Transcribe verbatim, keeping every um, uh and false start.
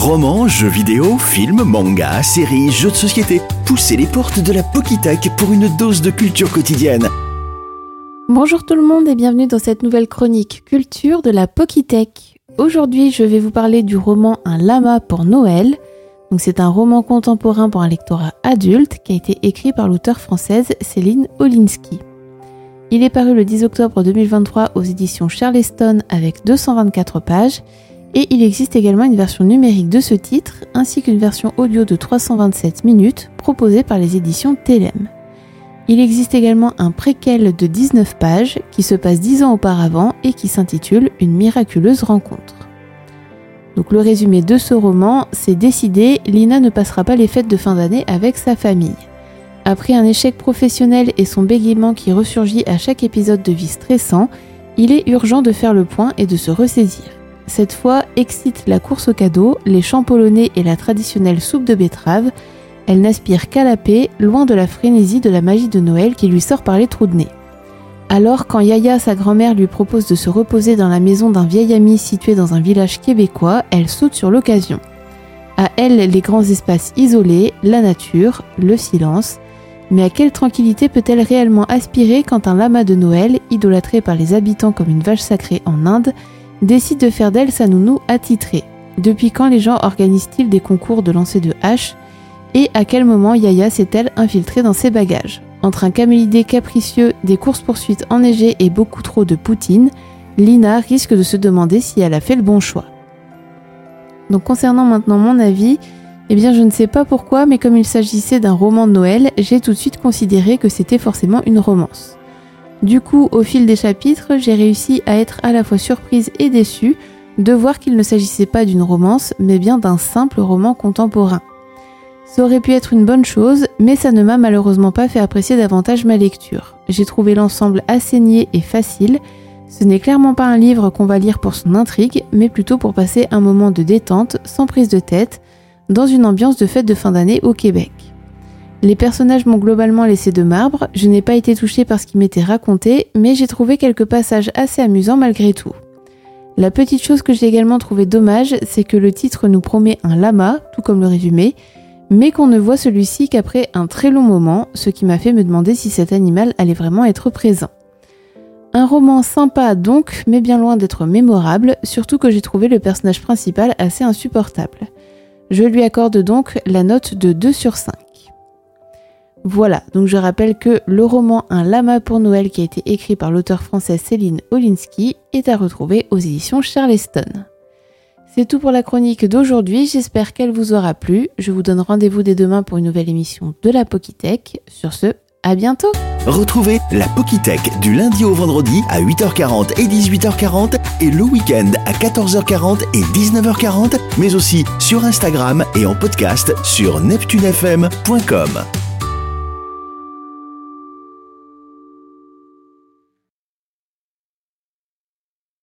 Romans, jeux vidéo, films, mangas, séries, jeux de société. Poussez les portes de la Pokitech pour une dose de culture quotidienne. Bonjour tout le monde et bienvenue dans cette nouvelle chronique culture de la Pokitech. Aujourd'hui, je vais vous parler du roman Un lama pour Noël. Donc, c'est un roman contemporain pour un lectorat adulte qui a été écrit par l'auteure française Céline Olinsky. Il est paru le dix octobre deux mille vingt-trois aux éditions Charleston avec deux cent vingt-quatre pages et il existe également une version numérique de ce titre ainsi qu'une version audio de trois cent vingt-sept minutes proposée par les éditions Telem. Il existe également un préquel de dix-neuf pages qui se passe dix ans auparavant et qui s'intitule Une miraculeuse rencontre. Donc le résumé de ce roman, c'est décidé, Lina ne passera pas les fêtes de fin d'année avec sa famille. Après un échec professionnel et son bégaiement qui ressurgit à chaque épisode de vie stressant, il est urgent de faire le point et de se ressaisir. Cette fois, excite la course aux cadeaux, les chants polonais et la traditionnelle soupe de betterave. Elle n'aspire qu'à la paix, loin de la frénésie de la magie de Noël qui lui sort par les trous de nez. Alors, quand Yaya, sa grand-mère, lui propose de se reposer dans la maison d'un vieil ami situé dans un village québécois, elle saute sur l'occasion. À elle, les grands espaces isolés, la nature, le silence. Mais à quelle tranquillité peut-elle réellement aspirer quand un lama de Noël, idolâtré par les habitants comme une vache sacrée en Inde, décide de faire d'elle sa nounou attitrée? Depuis quand les gens organisent-ils des concours de lancer de haches? Et à quel moment Yaya s'est-elle infiltrée dans ses bagages? Entre un camélidé capricieux, des courses-poursuites enneigées et beaucoup trop de poutine, Lina risque de se demander si elle a fait le bon choix. Donc concernant maintenant mon avis, eh bien je ne sais pas pourquoi, mais comme il s'agissait d'un roman de Noël, j'ai tout de suite considéré que c'était forcément une romance. Du coup, au fil des chapitres, j'ai réussi à être à la fois surprise et déçue de voir qu'il ne s'agissait pas d'une romance, mais bien d'un simple roman contemporain. Ça aurait pu être une bonne chose, mais ça ne m'a malheureusement pas fait apprécier davantage ma lecture. J'ai trouvé l'ensemble assez niais et facile. Ce n'est clairement pas un livre qu'on va lire pour son intrigue, mais plutôt pour passer un moment de détente, sans prise de tête, dans une ambiance de fête de fin d'année au Québec. Les personnages m'ont globalement laissé de marbre, je n'ai pas été touchée par ce qui m'était raconté, mais j'ai trouvé quelques passages assez amusants malgré tout. La petite chose que j'ai également trouvé dommage, c'est que le titre nous promet un lama, tout comme le résumé, mais qu'on ne voit celui-ci qu'après un très long moment, ce qui m'a fait me demander si cet animal allait vraiment être présent. Un roman sympa donc, mais bien loin d'être mémorable, surtout que j'ai trouvé le personnage principal assez insupportable. Je lui accorde donc la note de deux sur cinq. Voilà, donc je rappelle que le roman Un lama pour Noël qui a été écrit par l'auteure française Céline Olinsky est à retrouver aux éditions Charleston. C'est tout pour la chronique d'aujourd'hui, j'espère qu'elle vous aura plu. Je vous donne rendez-vous dès demain pour une nouvelle émission de la Pokitech. Sur ce, à bientôt. Retrouvez la Pokitech du lundi au vendredi à huit heures quarante et dix-huit heures quarante et le week-end à quatorze heures quarante et dix-neuf heures quarante, mais aussi sur Instagram et en podcast sur neptune f m point com.